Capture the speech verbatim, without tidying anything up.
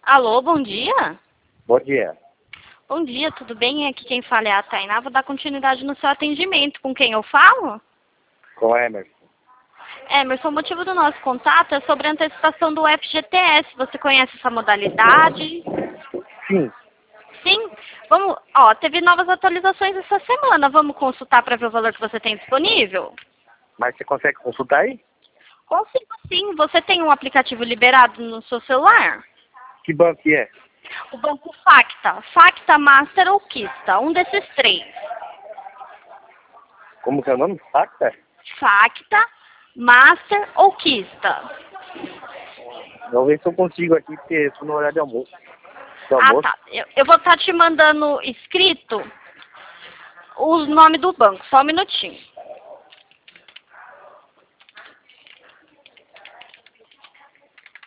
Alô, bom dia? Bom dia. Bom dia, tudo bem? Aqui quem fala é a Tainá. Vou dar continuidade no seu atendimento. Com quem eu falo? Com o Emerson. Emerson, o motivo do nosso contato é sobre a antecipação do F G T S. Você conhece essa modalidade? Sim. Sim? Vamos, ó, teve novas atualizações essa semana. Vamos consultar para ver o valor que você tem disponível? Mas você consegue consultar aí? Consigo sim. Você tem um aplicativo liberado no seu celular? Que banco que é? O banco Facta. Facta, Master ou Kista. Um desses três. Como que é o nome? Facta? Facta, Master ou Kista. Vou ver se eu consigo aqui, porque estou no horário de almoço. De Ah, almoço. tá. Eu, eu vou estar te mandando escrito o nome do banco. Só um minutinho.